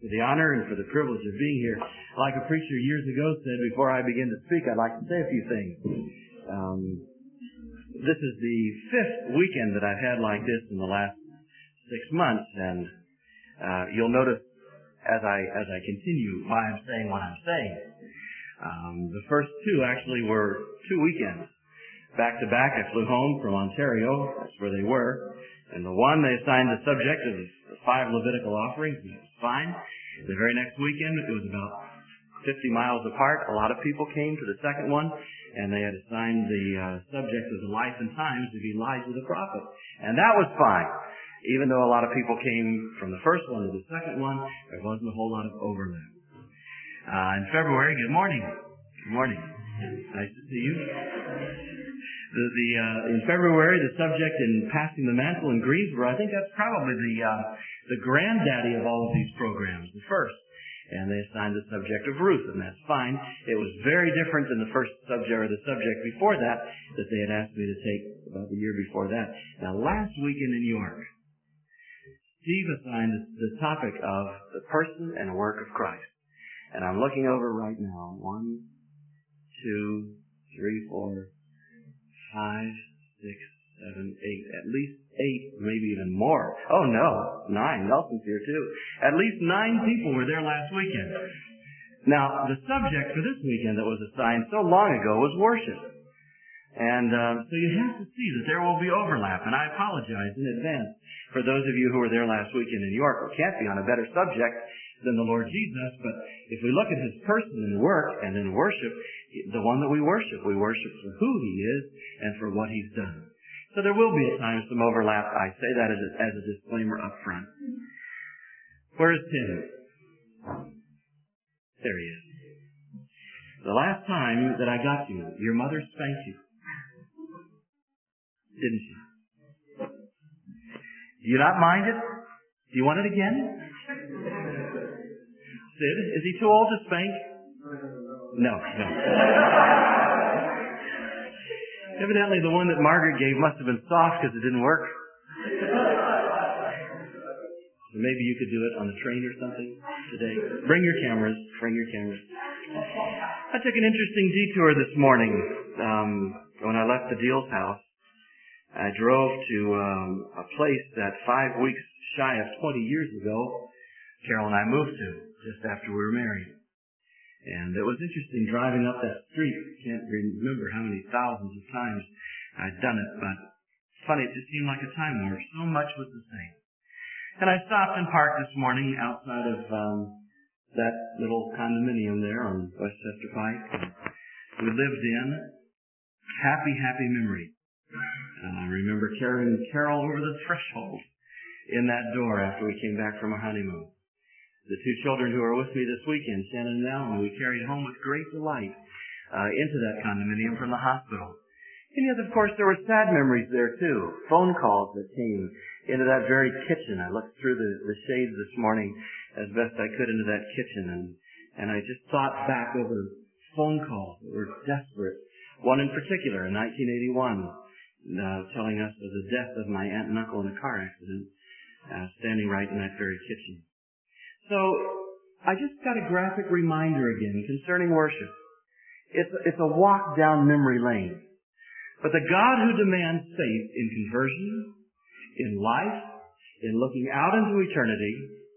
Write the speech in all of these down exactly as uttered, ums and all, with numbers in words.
for the honor and for the privilege of being here. Like a preacher years ago said, before I begin to speak, I'd like to say a few things. Um, this is the fifth weekend that I've had like this in the last six months, and uh, you'll notice as I as I continue why I'm saying what I'm saying. Um, the first two actually were two weekends. Back to back, I flew home from Ontario. That's where they were. And the one, they assigned the subject of the five Levitical offerings, and it was fine. The very next weekend, it was about fifty miles apart. A lot of people came to the second one, and they had assigned the uh, subject of the life and times to be Elijah the prophet. And that was fine. Even though a lot of people came from the first one to the second one, there wasn't a whole lot of overlap. Uh, in February, good morning. Good morning. Nice to see you. The, the uh, in February, the subject in Passing the Mantle in Greensboro, I think that's probably the uh, the granddaddy of all of these programs, the first. And they assigned the subject of Ruth, and that's fine. It was very different than the first subject or the subject before that that they had asked me to take about the year before that. Now, last weekend in New York, Steve assigned the topic of the person and work of Christ. And I'm looking over right now. One, two, three, four, five, six, seven, eight. At least eight, maybe even more. Oh, no. Nine. Nelson's here, too. At least nine people were there last weekend. Now, the subject for this weekend that was assigned so long ago was worship. And uh, so you have to see that there will be overlap. And I apologize in advance for those of you who were there last weekend in New York. We can't be on a better subject than the Lord Jesus. But if we look at His person and work and then worship, the one that we worship, we worship for who He is and for what He's done. So there will be at times some overlap. I say that as a, as a disclaimer up front. Where is Tim? There he is. The last time that I got you, your mother spanked you. Didn't she? Do you not mind it? Do you want it again? Sid, is he too old to spank? No, no. Evidently the one that Margaret gave must have been soft because it didn't work. So maybe you could do it on the train or something today. Bring your cameras. Bring your cameras. I took an interesting detour this morning. Um, when I left the Deals house, I drove to um, a place that five weeks shy of twenty years ago, Carol and I moved to, just after we were married. And it was interesting driving up that street. Can't remember how many thousands of times I'd done it, but it's funny, it just seemed like a time warp. So much was the same. And I stopped and parked this morning outside of um, that little condominium there on Westchester Pike. We lived in. Happy, happy memory. And I remember carrying Carol over the threshold in that door after we came back from our honeymoon. The two children who were with me this weekend, Shannon and Alan, we carried home with great delight uh, into that condominium from the hospital. And yet, of course, there were sad memories there, too. Phone calls that came into that very kitchen. I looked through the, the shades this morning as best I could into that kitchen, and, and I just thought back over phone calls that were desperate. One in particular in nineteen eighty-one, uh, telling us of the death of my aunt and uncle in a car accident, uh, standing right in that very kitchen. So, I just got a graphic reminder again concerning worship. It's, it's a walk down memory lane. But the God who demands faith in conversion, in life, in looking out into eternity,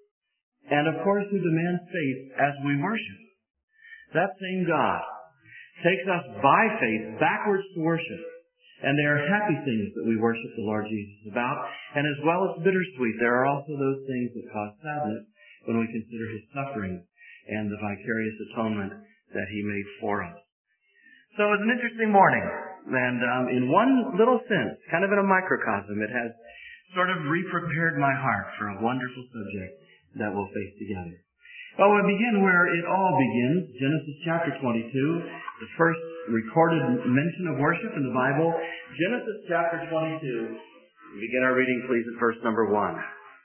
and of course who demands faith as we worship, that same God takes us by faith backwards to worship. And there are happy things that we worship the Lord Jesus about, and as well as bittersweet, there are also those things that cause sadness when we consider His suffering and the vicarious atonement that He made for us. So it was an interesting morning, and um, in one little sense, kind of in a microcosm, it has sort of re-prepared my heart for a wonderful subject that we'll face together. Well, we begin where it all begins, Genesis chapter twenty-two, the first recorded mention of worship in the Bible. Genesis chapter twenty-two. We begin our reading, please, at verse number one.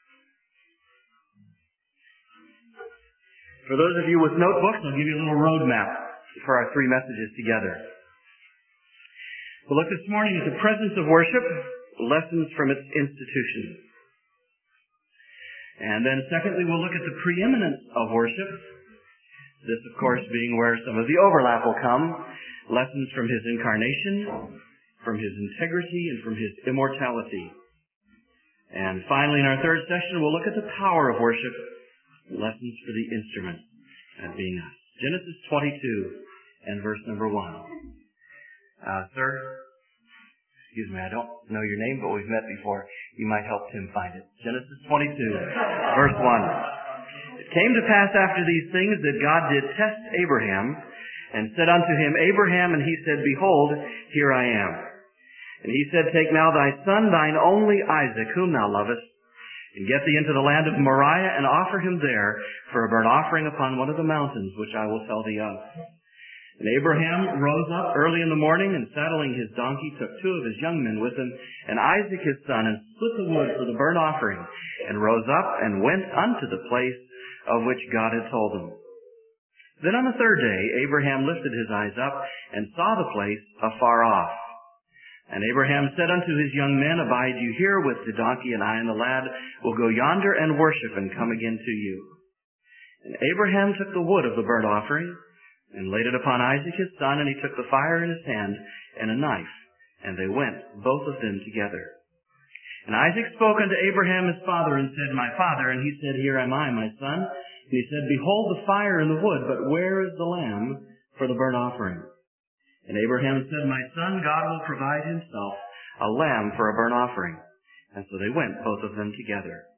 For those of you with notebooks, I'll give you a little road map for our three messages together. We'll look this morning at the presence of worship, lessons from its institution. And then secondly, we'll look at the preeminence of worship. This, of course, being where some of the overlap will come. Lessons from his incarnation, from his integrity, and from his immortality. And finally, in our third session, we'll look at the power of worship. Lessons for the instrument, that being us. Genesis twenty-two and verse number one. Uh, sir, excuse me, I don't know your name, but we've met before. You might help Tim find it. Genesis twenty-two, verse one. It came to pass after these things that God did test Abraham, and said unto him, Abraham, and he said, Behold, here I am. And he said, Take now thy son, thine only Isaac, whom thou lovest, and get thee into the land of Moriah, and offer him there for a burnt offering upon one of the mountains, which I will tell thee of. And Abraham rose up early in the morning, and saddling his donkey, took two of his young men with him, and Isaac his son, and split the wood for the burnt offering, and rose up and went unto the place of which God had told him. Then on the third day Abraham lifted his eyes up, and saw the place afar off. And Abraham said unto his young men, Abide you here with the donkey, and I and the lad will go yonder and worship, and come again to you. And Abraham took the wood of the burnt offering, and laid it upon Isaac his son, and he took the fire in his hand, and a knife, and they went, both of them together. And Isaac spoke unto Abraham his father, and said, My father. And he said, Here am I, my son. And he said, Behold the fire and the wood, but where is the lamb for the burnt offering? And Abraham said, My son, God will provide himself a lamb for a burnt offering. And so they went, both of them together.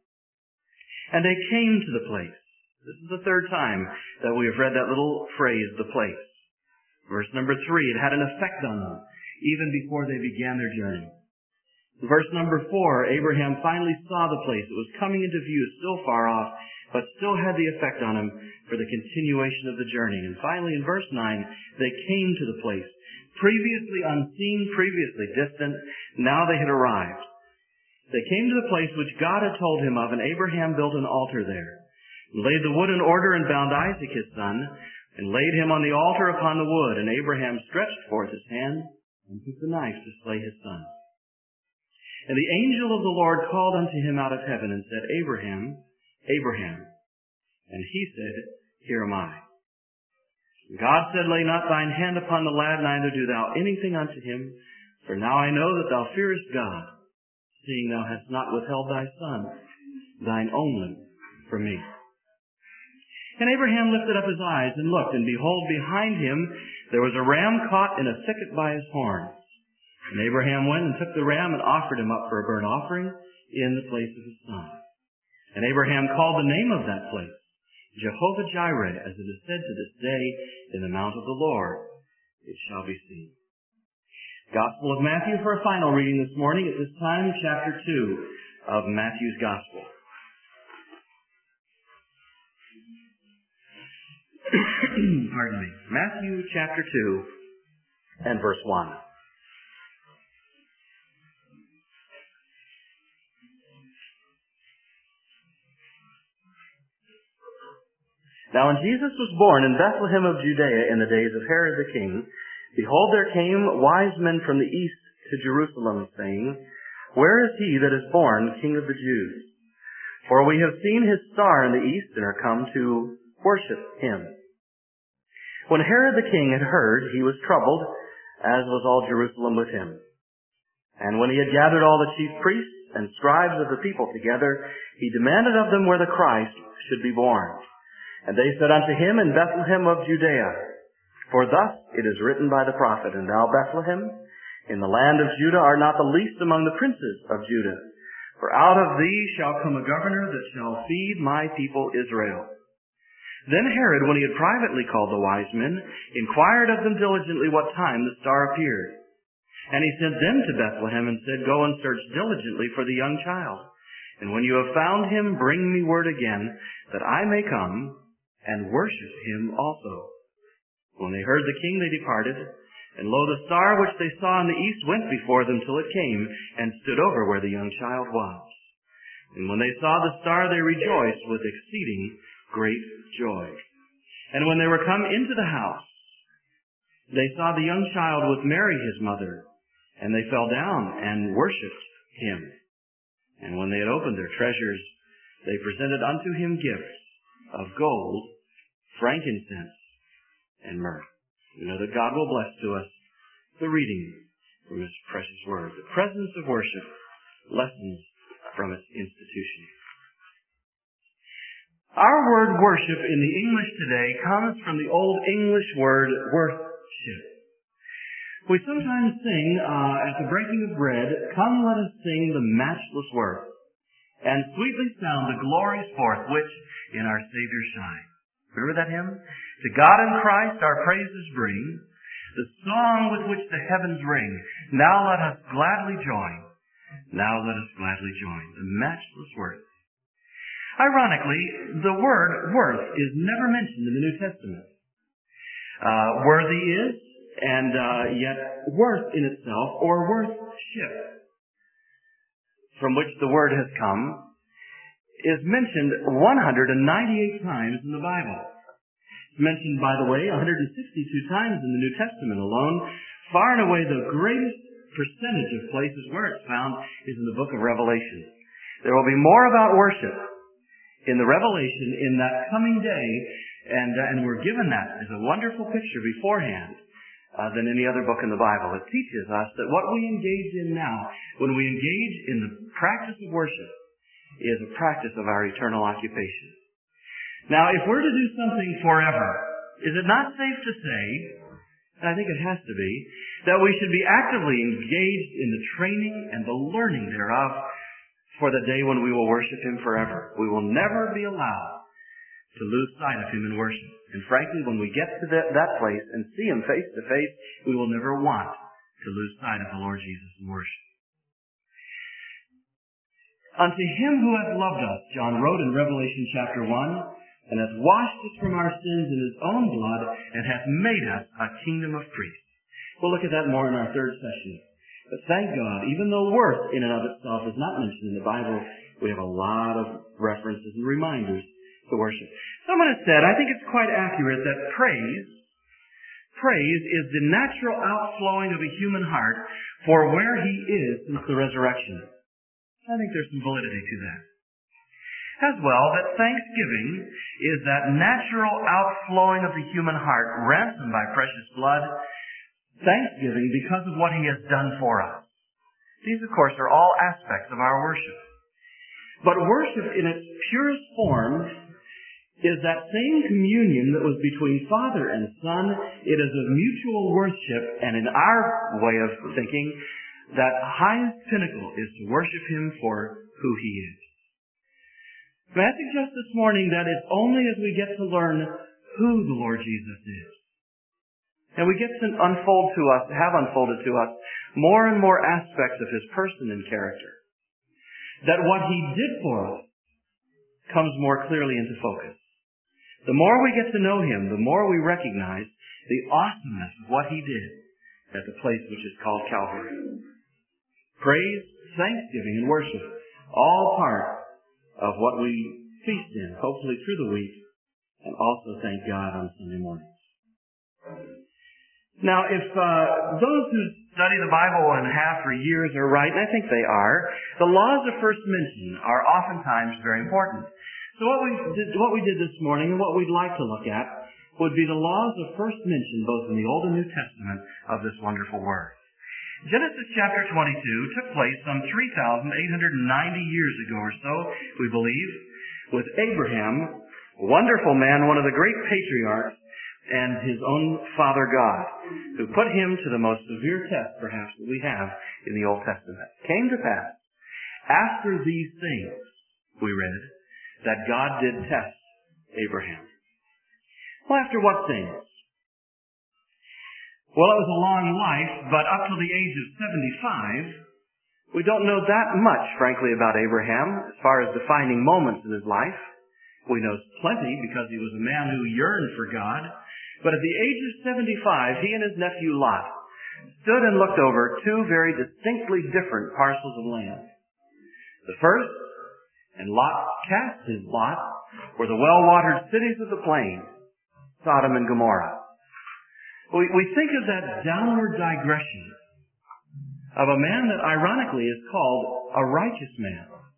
And they came to the place. This is the third time that we have read that little phrase, the place. Verse number three, it had an effect on them, even before they began their journey. Verse number four, Abraham finally saw the place. It was coming into view, still far off, but still had the effect on him for the continuation of the journey. And finally, in verse nine, they came to the place. Previously unseen, previously distant, now they had arrived. They came to the place which God had told him of, and Abraham built an altar there, and laid the wood in order, and bound Isaac his son, and laid him on the altar upon the wood. And Abraham stretched forth his hand, and took the knife to slay his son. And the angel of the Lord called unto him out of heaven, and said, Abraham, Abraham. And he said, Here am I. God said, Lay not thine hand upon the lad, neither do thou anything unto him. For now I know that thou fearest God, seeing thou hast not withheld thy son, thine only, from me. And Abraham lifted up his eyes and looked, and behold, behind him there was a ram caught in a thicket by his horns. And Abraham went and took the ram and offered him up for a burnt offering in the place of his son. And Abraham called the name of that place Jehovah-Jireh, as it is said to this day, In the mount of the Lord it shall be seen. Gospel of Matthew for a final reading this morning, at this time, chapter two of Matthew's Gospel. Pardon me. Matthew chapter two and verse one. Now when Jesus was born in Bethlehem of Judea in the days of Herod the king, behold, there came wise men from the east to Jerusalem, saying, Where is he that is born King of the Jews? For we have seen his star in the east, and are come to worship him. When Herod the king had heard, he was troubled, as was all Jerusalem with him. And when he had gathered all the chief priests and scribes of the people together, he demanded of them where the Christ should be born. And they said unto him, In Bethlehem of Judea. For thus it is written by the prophet, And thou, Bethlehem, in the land of Judah, art not the least among the princes of Judah. For out of thee shall come a governor that shall feed my people Israel. Then Herod, when he had privately called the wise men, inquired of them diligently what time the star appeared. And he sent them to Bethlehem, and said, Go and search diligently for the young child. And when you have found him, bring me word again, that I may come and worship him also. When they heard the king, they departed. And lo, the star which they saw in the east went before them till it came, and stood over where the young child was. And when they saw the star, they rejoiced with exceeding great joy. And when they were come into the house, they saw the young child with Mary his mother, and they fell down and worshipped him. And when they had opened their treasures, they presented unto him gifts of gold, frankincense, and myrrh. We know that God will bless to us the reading from his precious word. The presence of worship, lessons from its institution. Our word worship in the English today comes from the Old English word worship. We sometimes sing uh, at the breaking of bread, "Come, let us sing the matchless worth, and sweetly sound the glories forth which in our Savior shine." Remember that hymn? "To God in Christ our praises bring, the song with which the heavens ring. Now let us gladly join. Now let us gladly join. The matchless worth." Ironically, the word worth is never mentioned in the New Testament. Uh, worthy is, and uh, yet worth in itself, or worthship, from which the word has come, is mentioned one hundred ninety-eight times in the Bible. It's mentioned, by the way, one hundred sixty-two times in the New Testament alone. Far and away the greatest percentage of places where it's found is in the book of Revelation. There will be more about worship in the Revelation in that coming day, and, uh, and we're given that as a wonderful picture beforehand uh, than any other book in the Bible. It teaches us that what we engage in now, when we engage in the practice of worship, is a practice of our eternal occupation. Now, if we're to do something forever, is it not safe to say, and I think it has to be, that we should be actively engaged in the training and the learning thereof for the day when we will worship him forever? We will never be allowed to lose sight of him in worship. And frankly, when we get to that, that place and see him face to face, we will never want to lose sight of the Lord Jesus in worship. "Unto him who hath loved us," John wrote in Revelation chapter one, "and hath washed us from our sins in his own blood, and hath made us a kingdom of priests." We'll look at that more in our third session. But thank God, even though worth in and of itself is not mentioned in the Bible, we have a lot of references and reminders to worship. Someone has said, I think it's quite accurate, that praise, praise is the natural outflowing of a human heart for where he is since the resurrection. I think there's some validity to that. As well, that thanksgiving is that natural outflowing of the human heart, ransomed by precious blood. Thanksgiving because of what he has done for us. These, of course, are all aspects of our worship. But worship in its purest form is that same communion that was between Father and Son. It is a mutual worship, and in our way of thinking, that highest pinnacle is to worship him for who he is. May I suggest this morning that it's only as we get to learn who the Lord Jesus is, and we get to unfold to us, have unfolded to us, more and more aspects of his person and character, that what he did for us comes more clearly into focus. The more we get to know him, the more we recognize the awesomeness of what he did at the place which is called Calvary. Praise, thanksgiving, and worship, all part of what we feast in, hopefully through the week, and also thank God on Sunday mornings. Now, if uh, those who study the Bible and have for years are right, and I think they are, the laws of first mention are oftentimes very important. So what we did, what we did this morning, and what we'd like to look at, would be the laws of first mention, both in the Old and New Testament, of this wonderful word. Genesis chapter twenty-two took place some three thousand eight hundred ninety years ago or so, we believe, with Abraham, a wonderful man, one of the great patriarchs, and his own Father God, who put him to the most severe test, perhaps, that we have in the Old Testament. Came to pass, after these things, we read, that God did test Abraham. Well, after what things? Well, it was a long life, but up to the age of seventy-five, we don't know that much, frankly, about Abraham, as far as defining moments in his life. We know plenty because he was a man who yearned for God. But at the age of seventy-five, he and his nephew Lot stood and looked over two very distinctly different parcels of land. The first, and Lot cast his lot, were the well-watered cities of the plain, Sodom and Gomorrah. We, we think of that downward digression of a man that ironically is called a righteous man.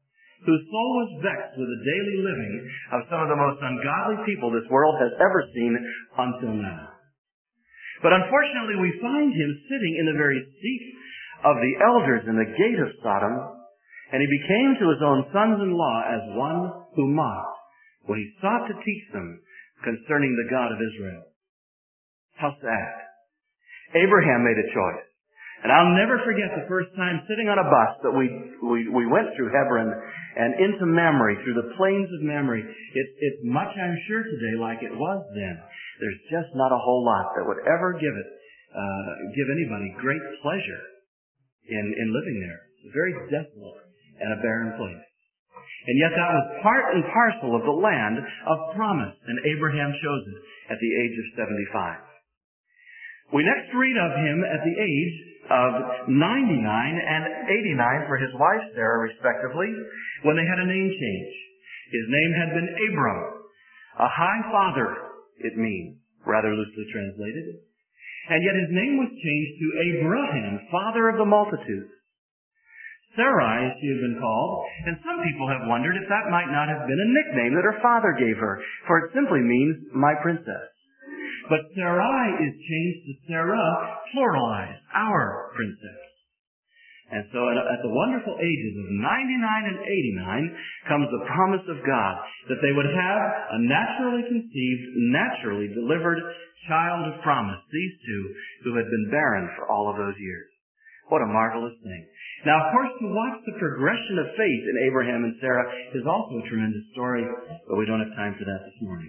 whose soul was vexed with the daily living of some of the most ungodly people this world has ever seen until now. But unfortunately, we find him sitting in the very seat of the elders in the gate of Sodom, and he became to his own sons-in-law as one who mocked when he sought to teach them concerning the God of Israel. How sad. Abraham made a choice. And I'll never forget the first time sitting on a bus that we, we, we went through Hebron and into Mamre, through the plains of Mamre. It, it's much, I'm sure, today like it was then. There's just not a whole lot that would ever give it, uh, give anybody great pleasure in, in living there. It's very desolate and a barren place. And yet that was part and parcel of the land of promise, and Abraham chose it at the age of seventy-five. We next read of him at the age of ninety-nine and eighty-nine for his wife Sarah, respectively, when they had a name change. His name had been Abram, a high father, it means, rather loosely translated. And yet his name was changed to Abraham, father of the multitudes. Sarai, as she had been called, and some people have wondered if that might not have been a nickname that her father gave her, for it simply means my princess. But Sarai is changed to Sarah, pluralized, our princess. And so at the wonderful ages of ninety-nine and eighty-nine comes the promise of God that they would have a naturally conceived, naturally delivered child of promise, these two who had been barren for all of those years. What a marvelous thing. Now, of course, to watch the progression of faith in Abraham and Sarah is also a tremendous story, but we don't have time for that this morning.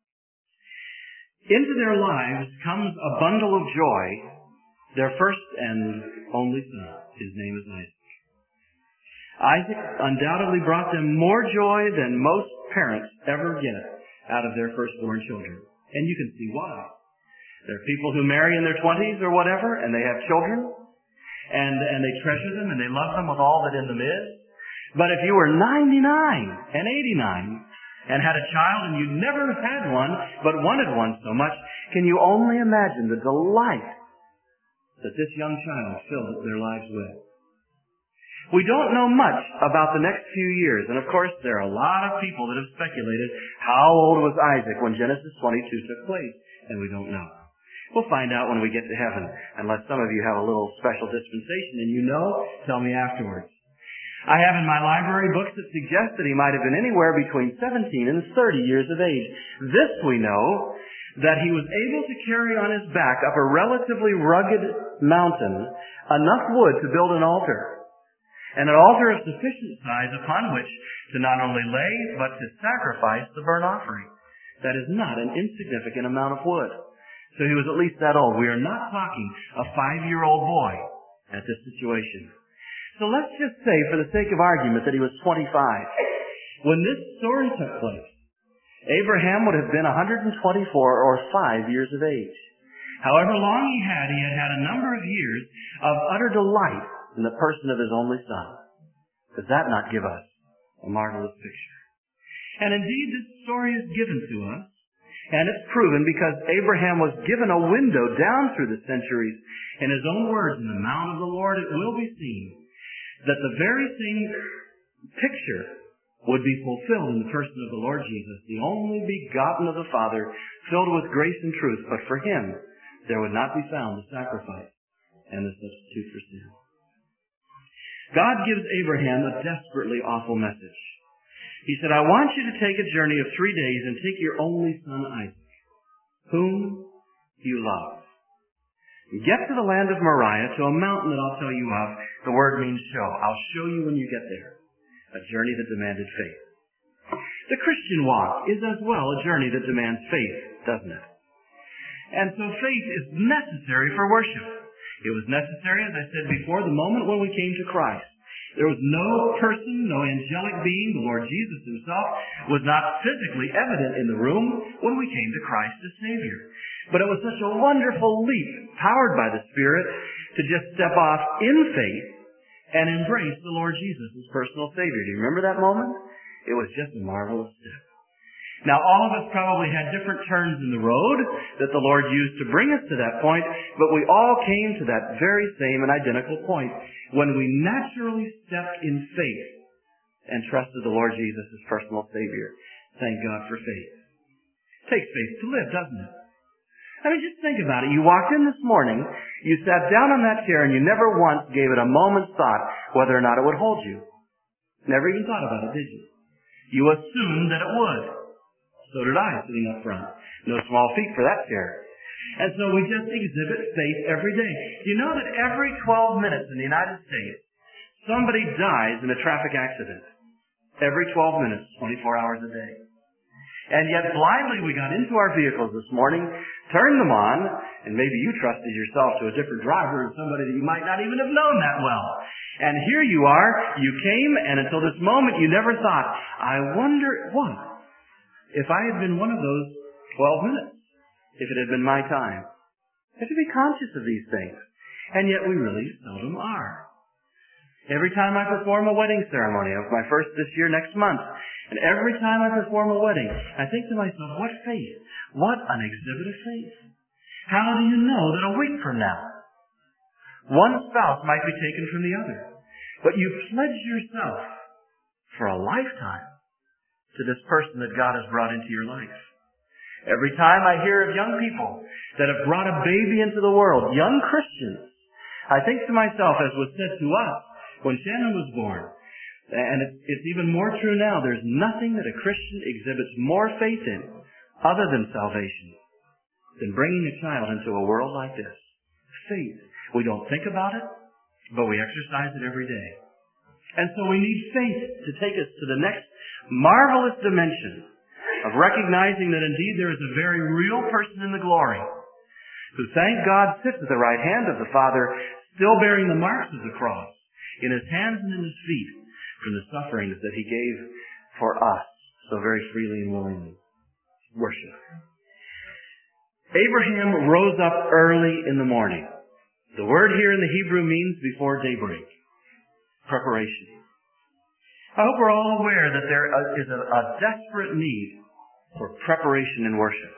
Into their lives comes a bundle of joy, their first and only son. His name is Isaac. Isaac undoubtedly brought them more joy than most parents ever get out of their firstborn children. And you can see why. There are people who marry in their twenties or whatever, and they have children, and, and they treasure them, and they love them with all that in them is. But if you were ninety-nine and eighty-nine, and had a child and you never had one, but wanted one so much, can you only imagine the delight that this young child filled their lives with? We don't know much about the next few years, and of course there are a lot of people that have speculated how old was Isaac when Genesis twenty-two took place, and we don't know. We'll find out when we get to heaven, unless some of you have a little special dispensation and you know, tell me afterwards. I have in my library books that suggest that he might have been anywhere between seventeen and thirty years of age. This we know, that he was able to carry on his back up a relatively rugged mountain enough wood to build an altar, and an altar of sufficient size upon which to not only lay, but to sacrifice the burnt offering. That is not an insignificant amount of wood. So he was at least that old. We are not talking a five-year-old boy at this situation. So let's just say, for the sake of argument, that he was twenty-five. When this story took place, Abraham would have been one hundred twenty-four or five years of age. However long he had, he had had a number of years of utter delight in the person of his only son. Does that not give us a marvelous picture? And indeed, this story is given to us, and it's proven because Abraham was given a window down through the centuries. In his own words, in the mount of the Lord it will be seen that the very same picture would be fulfilled in the person of the Lord Jesus, the only begotten of the Father, filled with grace and truth. But for him, there would not be found the sacrifice and the substitute for sin. God gives Abraham a desperately awful message. He said, I want you to take a journey of three days and take your only son Isaac, whom you love. Get to the land of Moriah, to a mountain that I'll tell you of. The word means show. I'll show you when you get there. A journey that demanded faith. The Christian walk is as well a journey that demands faith, doesn't it? And so faith is necessary for worship. It was necessary, as I said before, the moment when we came to Christ. There was no person, no angelic being, the Lord Jesus himself, was not physically evident in the room when we came to Christ as Savior. But it was such a wonderful leap, powered by the Spirit, to just step off in faith and embrace the Lord Jesus as personal Savior. Do you remember that moment? It was just a marvelous step. Now, all of us probably had different turns in the road that the Lord used to bring us to that point, but we all came to that very same and identical point when we naturally stepped in faith and trusted the Lord Jesus as personal Savior. Thank God for faith. It takes faith to live, doesn't it? I mean, just think about it. You walked in this morning, you sat down on that chair, and you never once gave it a moment's thought whether or not it would hold you. Never even thought about it, did you? You assumed that it would. So did I, sitting up front. No small feat for that chair. And so we just exhibit faith every day. You know that every twelve minutes in the United States, somebody dies in a traffic accident. Every twelve minutes, twenty-four hours a day. And yet blindly we got into our vehicles this morning, turned them on, and maybe you trusted yourself to a different driver and somebody that you might not even have known that well. And here you are, you came, and until this moment you never thought, I wonder what if I had been one of those twelve minutes, if it had been my time. We have to be conscious of these things. And yet we really seldom are. Every time I perform a wedding ceremony, of my first this year next month, and every time I perform a wedding, I think to myself, what faith? What an exhibit of faith. How do you know that a week from now, one spouse might be taken from the other, but you pledge yourself for a lifetime to this person that God has brought into your life? Every time I hear of young people that have brought a baby into the world, young Christians, I think to myself, as was said to us when Shannon was born, and it's even more true now, there's nothing that a Christian exhibits more faith in other than salvation than bringing a child into a world like this. Faith. We don't think about it, but we exercise it every day. And so we need faith to take us to the next marvelous dimension of recognizing that indeed there is a very real person in the glory who, thank God, sits at the right hand of the Father, still bearing the marks of the cross in his hands and in his feet from the sufferings that he gave for us so very freely and willingly. Worship. Abraham rose up early in the morning. The word here in the Hebrew means before daybreak. Preparation. I hope we're all aware that there is a, a desperate need for preparation in worship.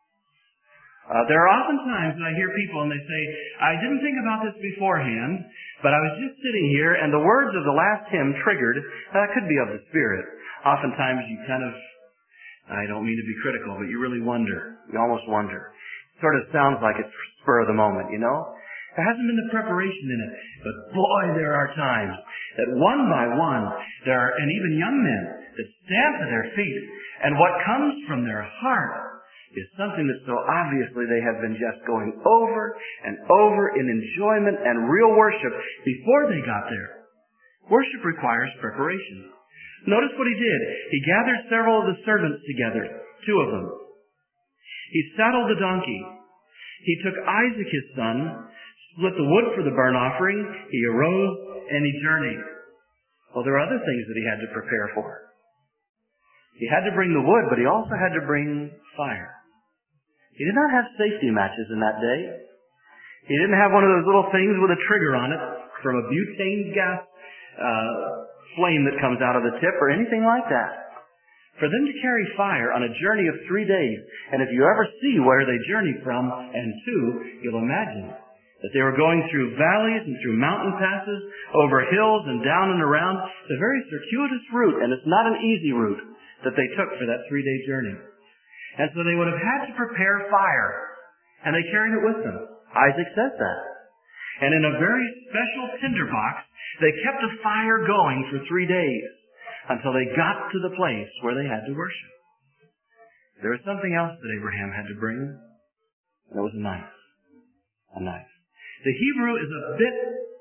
Uh, there are often times when I hear people and they say, I didn't think about this beforehand, but I was just sitting here and the words of the last hymn triggered. That could be of the Spirit. Oftentimes you kind of, I don't mean to be critical, but you really wonder. You almost wonder. It sort of sounds like it's spur of the moment, you know? There hasn't been the preparation in it. But boy, there are times that one by one, there are, and even young men, that stand to their feet, and what comes from their heart is something that so obviously they have been just going over and over in enjoyment and real worship before they got there. Worship requires preparation. Notice what he did. He gathered several of the servants together, two of them. He saddled the donkey. He took Isaac his son, split the wood for the burnt offering. He arose and he journeyed. Well, there are other things that he had to prepare for. He had to bring the wood, but he also had to bring fire. He did not have safety matches in that day. He didn't have one of those little things with a trigger on it from a butane gas uh, flame that comes out of the tip or anything like that. For them to carry fire on a journey of three days, and if you ever see where they journeyed from and to, you'll imagine that they were going through valleys and through mountain passes, over hills and down and around. It's a very circuitous route, and it's not an easy route that they took for that three-day journey. And so they would have had to prepare fire, and they carried it with them. Isaac says that. And in a very special tinderbox, they kept a fire going for three days until they got to the place where they had to worship. There was something else that Abraham had to bring, and it was a knife. A knife. The Hebrew is a bit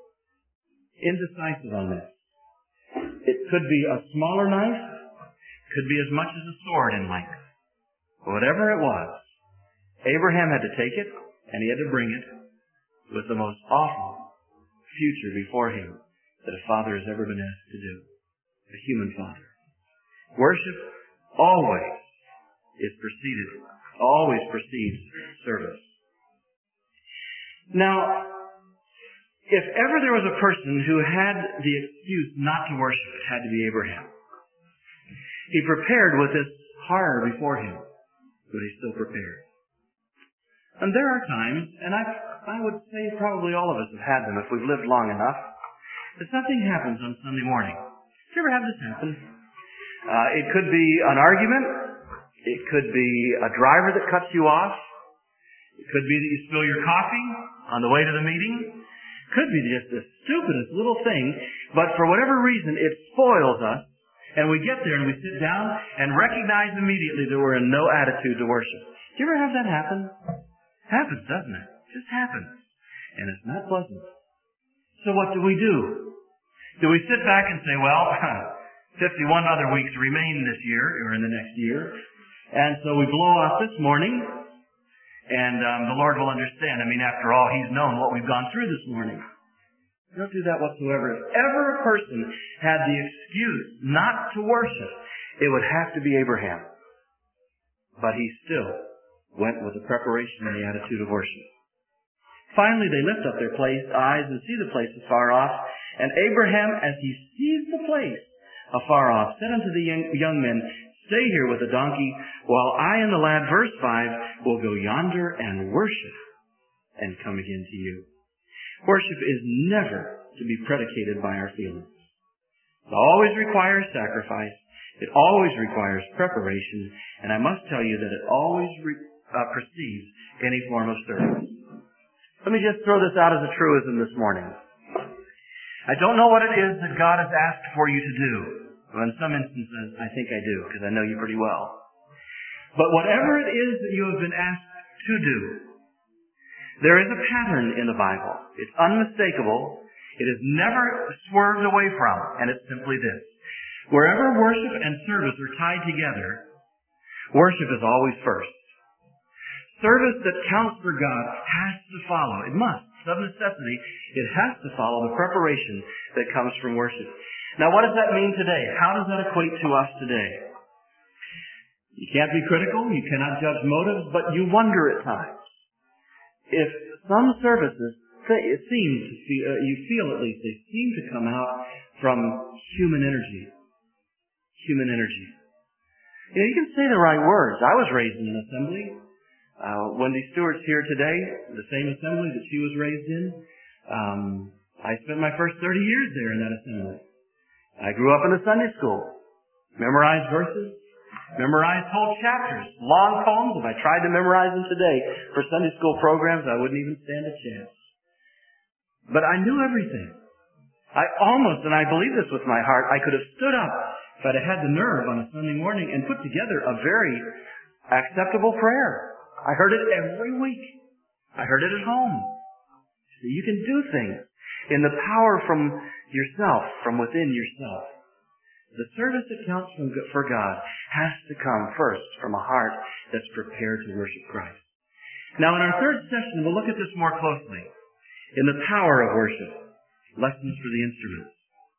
indecisive on this. It could be a smaller knife, could be as much as a sword in length. Whatever it was, Abraham had to take it, and he had to bring it with the most awful future before him that a father has ever been asked to do. A human father. Worship always is preceded, always precedes service. Now, if ever there was a person who had the excuse not to worship, it had to be Abraham. He prepared with this horror before him, but he still prepared. And there are times, and I, I would say probably all of us have had them if we've lived long enough, that something happens on Sunday morning. you ever have this happen? Uh, it could be an argument. It could be a driver that cuts you off. It could be that you spill your coffee on the way to the meeting. It could be just the stupidest little thing, but for whatever reason, it spoils us, and we get there and we sit down and recognize immediately that we're in no attitude to worship. Do you ever have that happen? Happens, doesn't it? It just happens. And it's not pleasant. So what do we do? Do we sit back and say, well, fifty-one other weeks remain this year, or in the next year, and so we blow off this morning, and um, the Lord will understand. I mean, after all, He's known what we've gone through this morning. Don't do that whatsoever. If ever a person had the excuse not to worship, it would have to be Abraham. But he still went with the preparation and the attitude of worship. Finally, they lift up their place, eyes and see the place afar off. And Abraham, as he sees the place afar off, said unto the young, young men, stay here with the donkey, while I and the lad, verse five, will go yonder and worship and come again to you. Worship is never to be predicated by our feelings. It always requires sacrifice. It always requires preparation. And I must tell you that it always re- uh, precedes any form of service. Let me just throw this out as a truism this morning. I don't know what it is that God has asked for you to do. Well, in some instances, I think I do, because I know you pretty well. But whatever it is that you have been asked to do, there is a pattern in the Bible. It's unmistakable. It is never swerved away from, and it's simply this. Wherever worship and service are tied together, worship is always first. Service that counts for God has to follow. It must. Of necessity, it has to follow the preparation that comes from worship. Now, what does that mean today? How does that equate to us today? You can't be critical. You cannot judge motives, but you wonder at times. If some services, it seems to feel, uh, you feel at least, they seem to come out from human energy. Human energy. You know, you can say the right words. I was raised in an assembly. Uh, Wendy Stewart's here today, the same assembly that she was raised in. Um, I spent my first thirty years there in that assembly. I grew up in a Sunday school. Memorized verses. Memorized whole chapters. Long poems. If I tried to memorize them today for Sunday school programs, I wouldn't even stand a chance. But I knew everything. I almost, and I believe this with my heart, I could have stood up if I'd have had the nerve on a Sunday morning and put together a very acceptable prayer. I heard it every week. I heard it at home. So you can do things in the power from yourself, from within yourself. The service that counts for God has to come first from a heart that's prepared to worship Christ. Now, in our third session, we'll look at this more closely. In the power of worship, lessons for the instruments.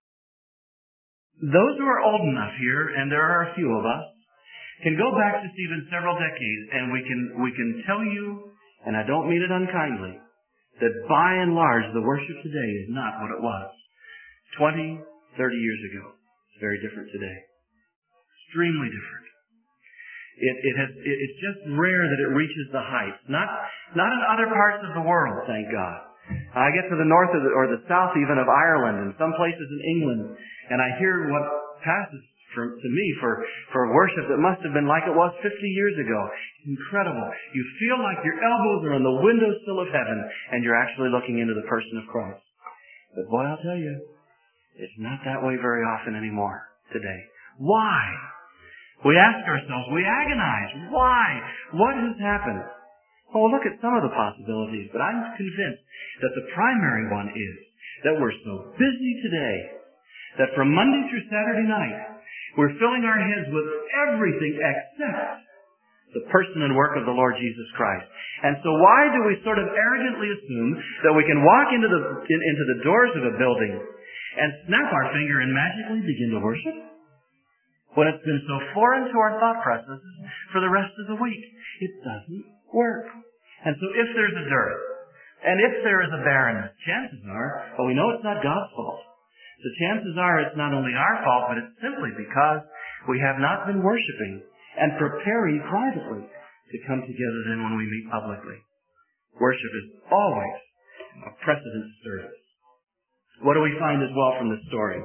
Those who are old enough here, and there are a few of us, can go back to Stephen several decades, and we can we can tell you, and I don't mean it unkindly, that by and large the worship today is not what it was twenty, thirty years ago. It's very different today. Extremely different. It, it has, it, it's just rare that it reaches the heights. Not, not in other parts of the world, thank God. I get to the north of the, or the south even of Ireland and some places in England, and I hear what passes for, to me for, for worship that must have been like it was fifty years ago. It's incredible. You feel like your elbows are on the windowsill of heaven, and you're actually looking into the person of Christ. But boy, I'll tell you, it's not that way very often anymore today. Why? We ask ourselves, we agonize. Why? What has happened? Well, we'll look at some of the possibilities, but I'm convinced that the primary one is that we're so busy today that from Monday through Saturday night, we're filling our heads with everything except the person and work of the Lord Jesus Christ. And so why do we sort of arrogantly assume that we can walk into the in, into the doors of a building and snap our finger and magically begin to worship when it's been so foreign to our thought processes for the rest of the week? It doesn't work. And so if there's a dearth, and if there is a barrenness, chances are, well, we know it's not God's fault. The chances are it's not only our fault, but it's simply because we have not been worshiping and preparing privately to come together then when we meet publicly. Worship is always a precedent service. What do we find as well from this story?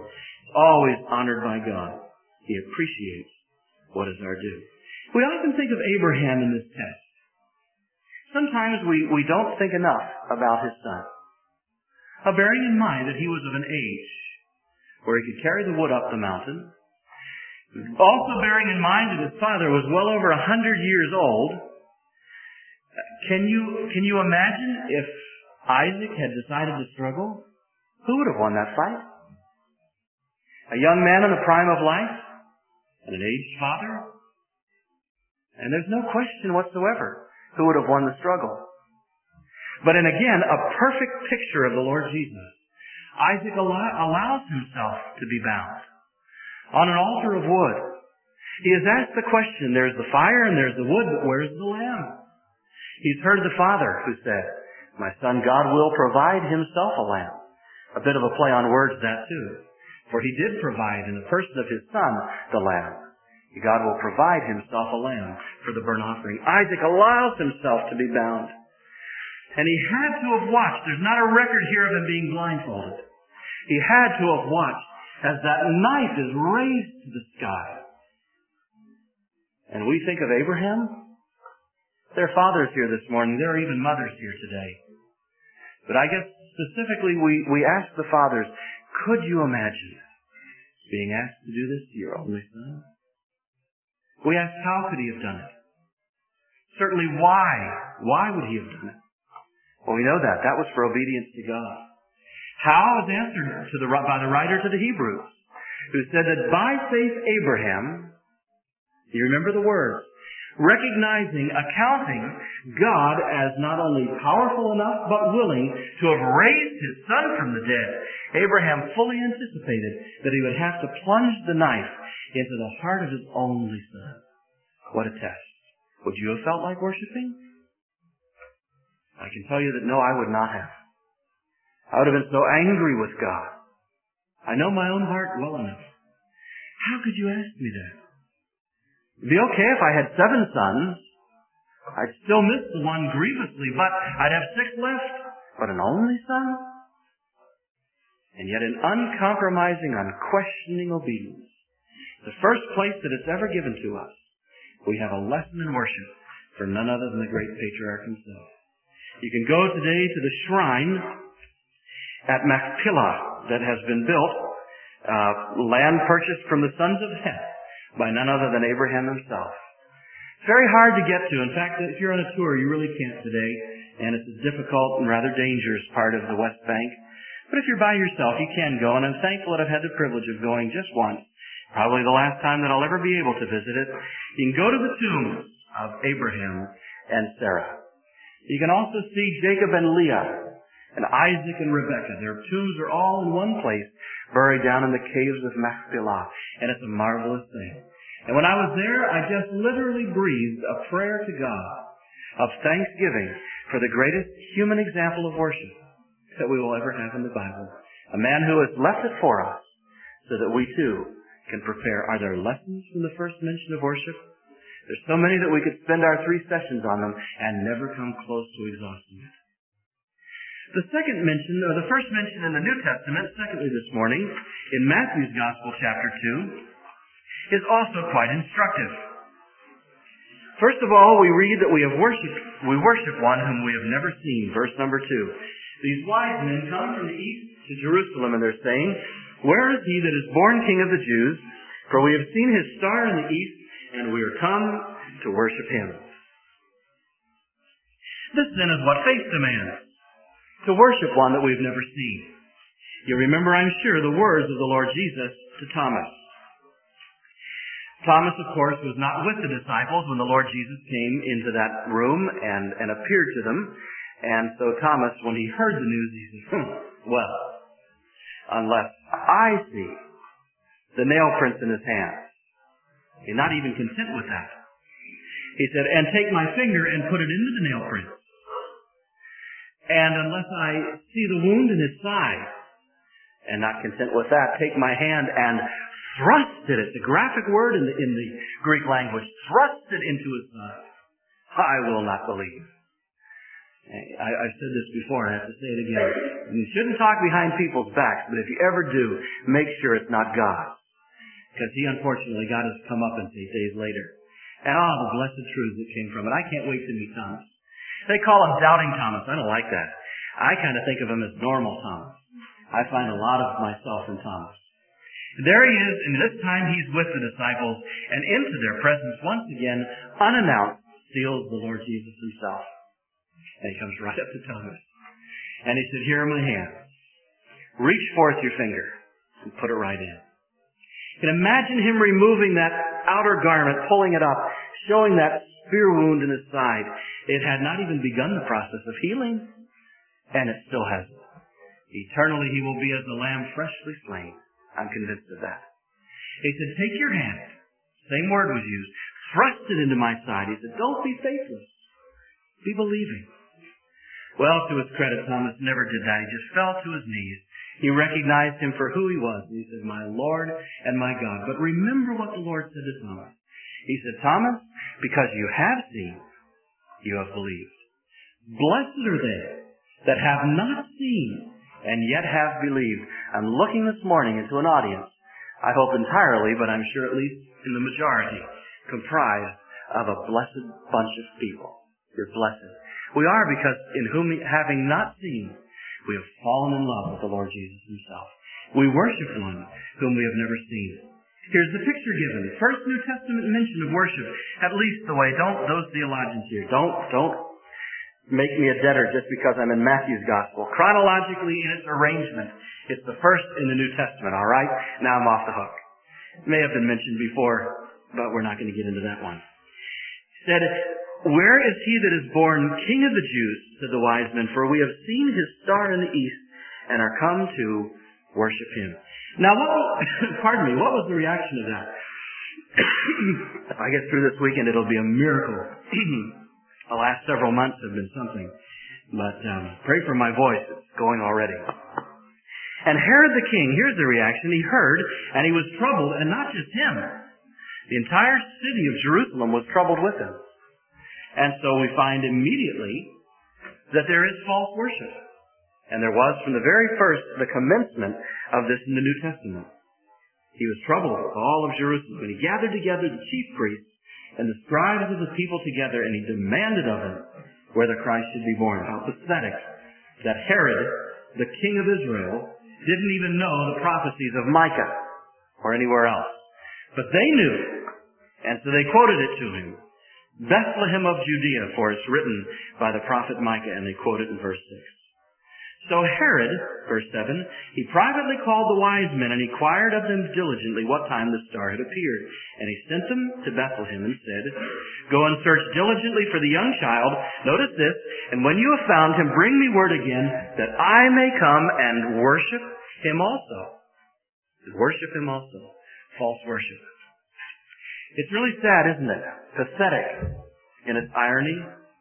He's always honored by God. He appreciates what is our due. We often think of Abraham in this text. Sometimes we, we don't think enough about his son. Uh, bearing in mind that he was of an age where he could carry the wood up the mountain. Also bearing in mind that his father was well over a hundred years old. Can you, can you imagine if Isaac had decided to struggle? Who would have won that fight? A young man in the prime of life? And an aged father? And there's no question whatsoever who would have won the struggle. But in again, a perfect picture of the Lord Jesus, Isaac allow, allows himself to be bound on an altar of wood. He has asked the question, there's the fire and there's the wood, but where's the lamb? He's heard the father who said, my son, God will provide himself a lamb. A bit of a play on words, that too. For he did provide in the person of his son the lamb. God will provide himself a lamb for the burnt offering. Isaac allows himself to be bound. And he had to have watched. There's not a record here of him being blindfolded. He had to have watched as that knife is raised to the sky. And we think of Abraham. There are fathers here this morning. There are even mothers here today. But I guess specifically we, we ask the fathers, could you imagine being asked to do this to your only son? We ask, how could he have done it? Certainly, why? Why would he have done it? Well, we know that. That was for obedience to God. How is answered to the, by the writer to the Hebrews, who said that by faith Abraham, you remember the words, recognizing, accounting God as not only powerful enough, but willing to have raised his son from the dead. Abraham fully anticipated that he would have to plunge the knife into the heart of his only son. What a test. Would you have felt like worshiping? I can tell you that no, I would not have. I would have been so angry with God. I know my own heart well enough. How could you ask me that? It'd be okay if I had seven sons. I'd still miss the one grievously, but I'd have six left. But an only son? And yet in uncompromising, unquestioning obedience, the first place that it's ever given to us, we have a lesson in worship for none other than the great patriarch himself. You can go today to the shrine at Machpelah that has been built, uh, land purchased from the sons of Heth by none other than Abraham himself. It's very hard to get to. In fact, if you're on a tour, you really can't today, and it's a difficult and rather dangerous part of the West Bank. But if you're by yourself, you can go, and I'm thankful that I've had the privilege of going just once, probably the last time that I'll ever be able to visit it. You can go to the tombs of Abraham and Sarah. You can also see Jacob and Leah, and Isaac and Rebekah. Their tombs are all in one place, buried down in the caves of Machpelah, and it's a marvelous thing. And when I was there, I just literally breathed a prayer to God of thanksgiving for the greatest human example of worship that we will ever have in the Bible. A man who has left it for us so that we too can prepare. Are there lessons from the first mention of worship? There's so many that we could spend our three sessions on them and never come close to exhausting it. The second mention, or the first mention in the New Testament, secondly this morning, in Matthew's Gospel, chapter two, is also quite instructive. First of all, we read that we have worshiped, we worship one whom we have never seen. Verse number two. These wise men come from the east to Jerusalem, and they're saying, where is he that is born King of the Jews? For we have seen his star in the east, and we are come to worship him. This then is what faith demands, to worship one that we've never seen. You remember, I'm sure, the words of the Lord Jesus to Thomas. Thomas, of course, was not with the disciples when the Lord Jesus came into that room and, and appeared to them. And so Thomas, when he heard the news, he said, hmm, well, unless I see the nail prints in his hands. He's not even content with that. He said, and take my finger and put it into the nail prints. And unless I see the wound in his side, and not content with that, take my hand and thrust it. It's a graphic word in the, in the Greek language. Thrust it into his side. I will not believe. I, I've said this before, and I have to say it again. You shouldn't talk behind people's backs, but if you ever do, make sure it's not God. Because he unfortunately got his comeuppance days later. And oh, the blessed truths that came from it. I can't wait to meet Thomas. They call him Doubting Thomas. I don't like that. I kind of think of him as Normal Thomas. I find a lot of myself in Thomas. There he is, and this time he's with the disciples, and into their presence once again, unannounced, steals the Lord Jesus himself. And he comes right up to Thomas. And he said, here are my hands. Reach forth your finger and put it right in. You can imagine him removing that outer garment, pulling it up, showing that spear wound in his side. It had not even begun the process of healing, and it still hasn't. Eternally he will be as a lamb freshly slain. I'm convinced of that. He said, take your hand. Same word was used. Thrust it into my side. He said, don't be faithless. Be believing. Well, to his credit, Thomas never did that. He just fell to his knees. He recognized him for who he was. And he said, my Lord and my God. But remember what the Lord said to Thomas. He said, Thomas, because you have seen, you have believed. Blessed are they that have not seen and yet have believed. I'm looking this morning into an audience, I hope entirely, but I'm sure at least in the majority, comprised of a blessed bunch of people. You're blessed. We are because in whom, having not seen, we have fallen in love with the Lord Jesus himself. We worship one whom we have never seen. Here's the picture given. First New Testament mention of worship, at least the way, don't, those theologians here, don't, don't make me a debtor just because I'm in Matthew's Gospel. Chronologically in its arrangement, it's the first in the New Testament, all right? Now I'm off the hook. It may have been mentioned before, but we're not going to get into that one. He said, where is he that is born King of the Jews, said the wise men, for we have seen his star in the east and are come to worship him. Now, what was, pardon me, what was the reaction of that? If I get through this weekend, it'll be a miracle. The last several months have been something. But um, pray for my voice. It's going already. And Herod the king, here's the reaction. He heard, and he was troubled, and not just him. The entire city of Jerusalem was troubled with him. And so we find immediately that there is false worship. And there was from the very first the commencement of this in the New Testament. He was troubled with all of Jerusalem. And he gathered together the chief priests and the scribes of the people together, and he demanded of them where the Christ should be born. How pathetic that Herod, the king of Israel, didn't even know the prophecies of Micah or anywhere else. But they knew, and so they quoted it to him. Bethlehem of Judea, for it's written by the prophet Micah, and they quote it in verse six. So Herod, verse seven, he privately called the wise men and inquired of them diligently what time the star had appeared. And he sent them to Bethlehem and said, go and search diligently for the young child. Notice this, and when you have found him, bring me word again that I may come and worship him also. Worship him also. False worship. It's really sad, isn't it? Pathetic in its irony.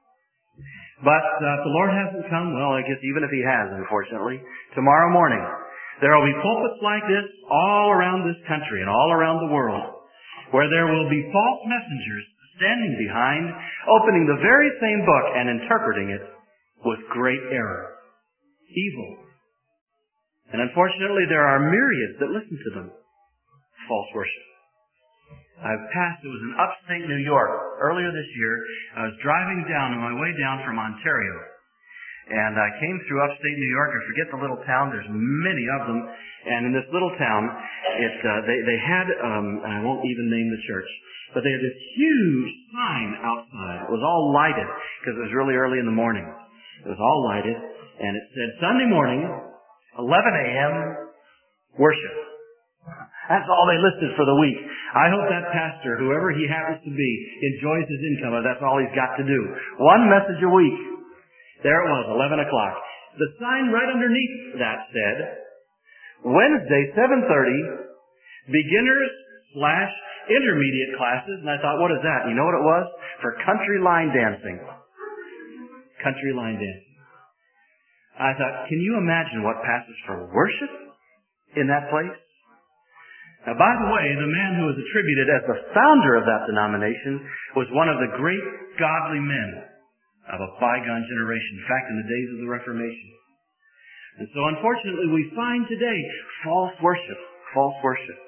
But uh, if the Lord hasn't come, well, I guess even if he has, unfortunately, tomorrow morning, there will be pulpits like this all around this country and all around the world, where there will be false messengers standing behind, opening the very same book and interpreting it with great error. Evil. And unfortunately, there are myriads that listen to them. False worship. I've passed, it was in upstate New York earlier this year. I was driving down on my way down from Ontario. And I came through upstate New York. I forget the little town. There's many of them. And in this little town, it, uh, they, they had, um, and I won't even name the church, but they had this huge sign outside. It was all lighted because it was really early in the morning. It was all lighted. And it said, Sunday morning, eleven a.m., worship. That's all they listed for the week. I hope that pastor, whoever he happens to be, enjoys his income, and that's all he's got to do. One message a week. There it was, eleven o'clock. The sign right underneath that said, Wednesday, seven thirty, beginners slash intermediate classes. And I thought, what is that? You know what it was? For country line dancing. Country line dancing. I thought, can you imagine what passes for worship in that place? Now, by the way, the man who was attributed as the founder of that denomination was one of the great godly men of a bygone generation. In fact, in the days of the Reformation. And so unfortunately we find today false worship. False worship.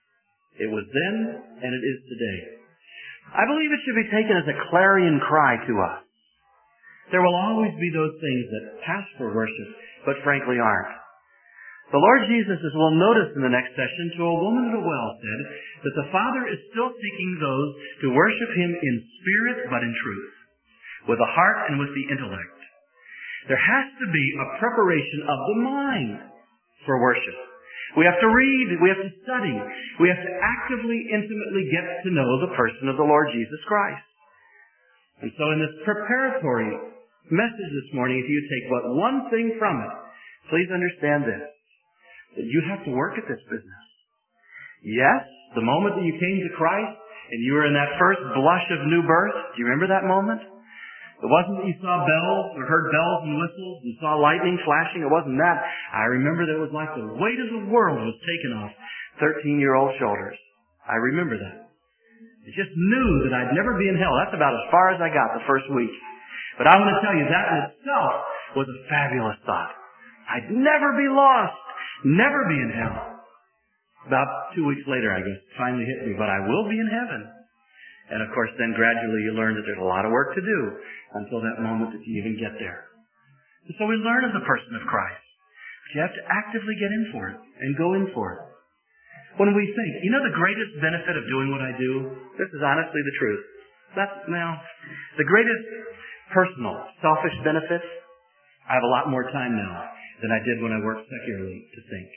It was then and it is today. I believe it should be taken as a clarion cry to us. There will always be those things that pass for worship, but frankly aren't. The Lord Jesus, as we'll notice in the next session, to a woman at a well said that the Father is still seeking those to worship Him in spirit but in truth, with the heart and with the intellect. There has to be a preparation of the mind for worship. We have to read, we have to study, we have to actively, intimately get to know the person of the Lord Jesus Christ. And so in this preparatory message this morning, if you take but one thing from it, please understand this. That you have to work at this business. Yes, the moment that you came to Christ and you were in that first blush of new birth, do you remember that moment? It wasn't that you saw bells or heard bells and whistles and saw lightning flashing. It wasn't that. I remember that it was like the weight of the world was taken off thirteen-year-old shoulders. I remember that. I just knew that I'd never be in hell. That's about as far as I got the first week. But I want to tell you, that in itself was a fabulous thought. I'd never be lost. Never be in hell. About two weeks later, I guess, it finally hit me, but I will be in heaven. And of course, then gradually you learn that there's a lot of work to do until that moment that you even get there. And so we learn of the person of Christ. But you have to actively get in for it and go in for it. When we think, you know the greatest benefit of doing what I do? This is honestly the truth. That's, now, the greatest personal, selfish benefit, I have a lot more time now than I did when I worked secularly to think.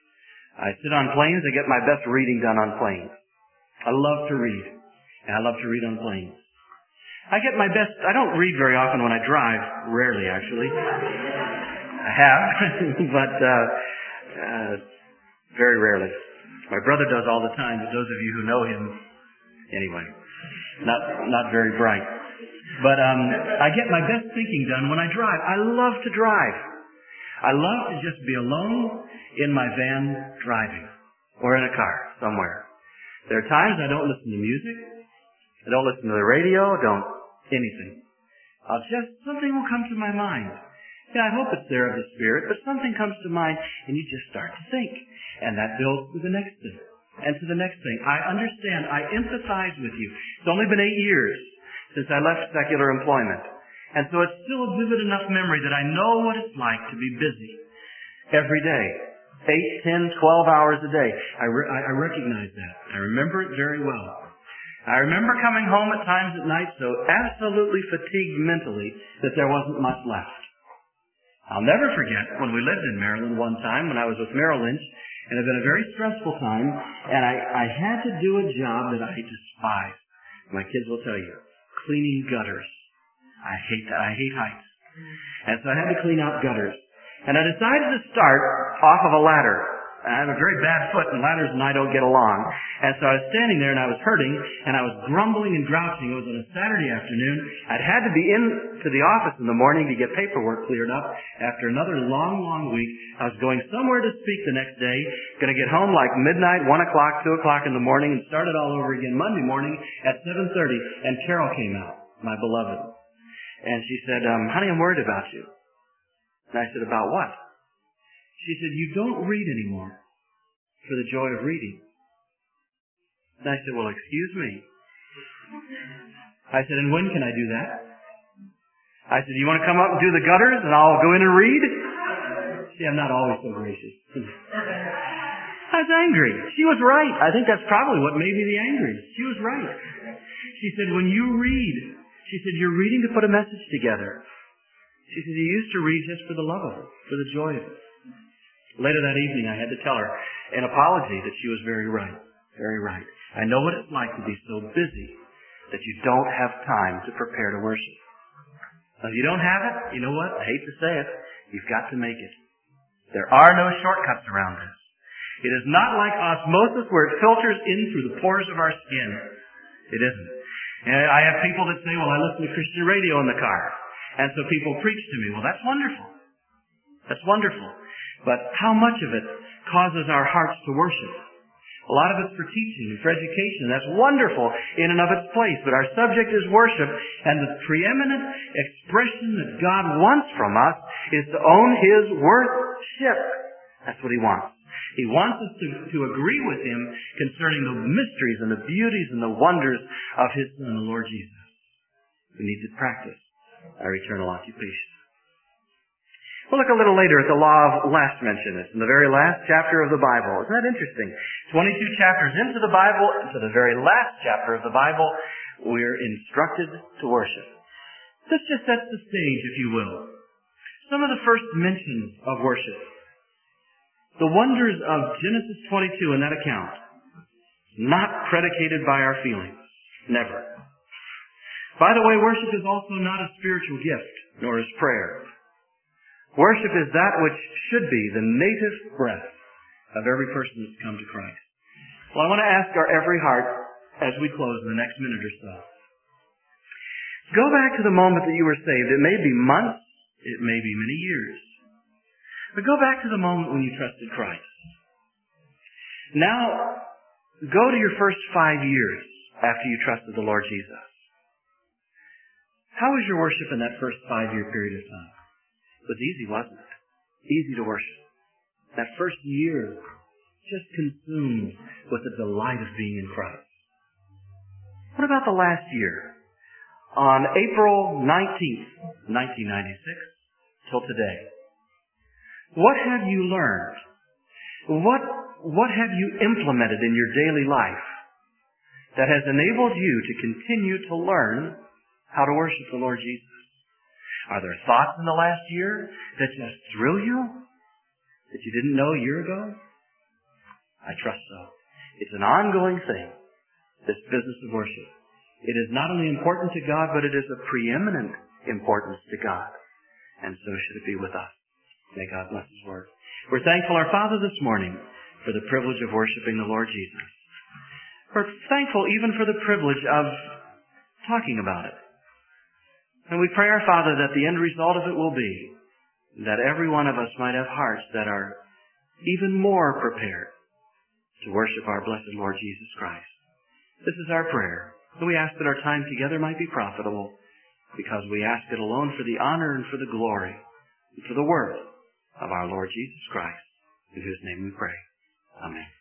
I sit on planes, I get my best reading done on planes. I love to read, and I love to read on planes. I get my best, I don't read very often when I drive, rarely actually. I have, but uh, uh, very rarely. My brother does all the time, but those of you who know him, anyway, not not very bright. But um, I get my best thinking done when I drive. I love to drive. I love to just be alone in my van driving or in a car somewhere. There are times I don't listen to music. I don't listen to the radio. Don't anything. I'll just, something will come to my mind. Yeah, I hope it's there of the Spirit, but something comes to mind and you just start to think. And that builds to the next thing and to the next thing. I understand. I empathize with you. It's only been eight years since I left secular employment. And so it's still a vivid enough memory that I know what it's like to be busy every day. Eight, ten, twelve hours a day. I, re- I recognize that. I remember it very well. I remember coming home at times at night so absolutely fatigued mentally that there wasn't much left. I'll never forget when we lived in Maryland one time when I was with Merrill Lynch, and it had been a very stressful time, and I, I had to do a job that I despised. My kids will tell you, cleaning gutters. I hate that. I hate heights. And so I had to clean out gutters. And I decided to start off of a ladder. I have a very bad foot, and ladders and I don't get along. And so I was standing there, and I was hurting, and I was grumbling and grouching. It was on a Saturday afternoon. I'd had to be in to the office in the morning to get paperwork cleared up. After another long, long week, I was going somewhere to speak the next day, going to get home like midnight, one o'clock, two o'clock in the morning, and start it all over again Monday morning at seven thirty. And Carol came out, my beloved. And she said, um, honey, I'm worried about you. And I said, about what? She said, you don't read anymore for the joy of reading. And I said, well, excuse me. I said, and when can I do that? I said, you want to come up and do the gutters and I'll go in and read? See, I'm not always so gracious. I was angry. She was right. I think that's probably what made me the angriest. She was right. She said, when you read, she said, you're reading to put a message together. She said, you used to read just for the love of it, for the joy of it. Later that evening, I had to tell her an apology that she was very right. Very right. I know what it's like to be so busy that you don't have time to prepare to worship. If you don't have it, you know what? I hate to say it. You've got to make it. There are no shortcuts around this. It is not like osmosis where it filters in through the pores of our skin. It isn't. And I have people that say, well, I listen to Christian radio in the car. And so people preach to me. Well, that's wonderful. That's wonderful. But how much of it causes our hearts to worship? A lot of it's for teaching and for education. That's wonderful in and of its place. But our subject is worship, and the preeminent expression that God wants from us is to own His worship. That's what He wants. He wants us to, to agree with Him concerning the mysteries and the beauties and the wonders of His Son, the Lord Jesus. We need to practice our eternal occupation. We'll look a little later at the law of last mention. It's in the very last chapter of the Bible. Isn't that interesting? twenty-two chapters into the Bible, into the very last chapter of the Bible, we're instructed to worship. This just sets the stage, if you will. Some of the first mentions of worship. The wonders of Genesis twenty-two in that account. Not predicated by our feelings. Never. By the way, worship is also not a spiritual gift, nor is prayer. Worship is that which should be the native breath of every person that's come to Christ. Well, I want to ask our every heart as we close in the next minute or so. Go back to the moment that you were saved. It may be months. It may be many years. But go back to the moment when you trusted Christ. Now, go to your first five years after you trusted the Lord Jesus. How was your worship in that first five-year period of time? It was easy, wasn't it? Easy to worship. That first year, just consumed with the delight of being in Christ. What about the last year? On April nineteenth, nineteen ninety-six, till today. What have you learned? What, what have you implemented in your daily life that has enabled you to continue to learn how to worship the Lord Jesus? Are there thoughts in the last year that just thrill you? That you didn't know a year ago? I trust so. It's an ongoing thing, this business of worship. It is not only important to God, but it is of preeminent importance to God. And so should it be with us. May God bless His word. We're thankful, our Father, this morning for the privilege of worshiping the Lord Jesus. We're thankful even for the privilege of talking about it. And we pray, our Father, that the end result of it will be that every one of us might have hearts that are even more prepared to worship our blessed Lord Jesus Christ. This is our prayer. And we ask that our time together might be profitable, because we ask it alone for the honor and for the glory and for the worth of our Lord Jesus Christ, in whose name we pray. Amen.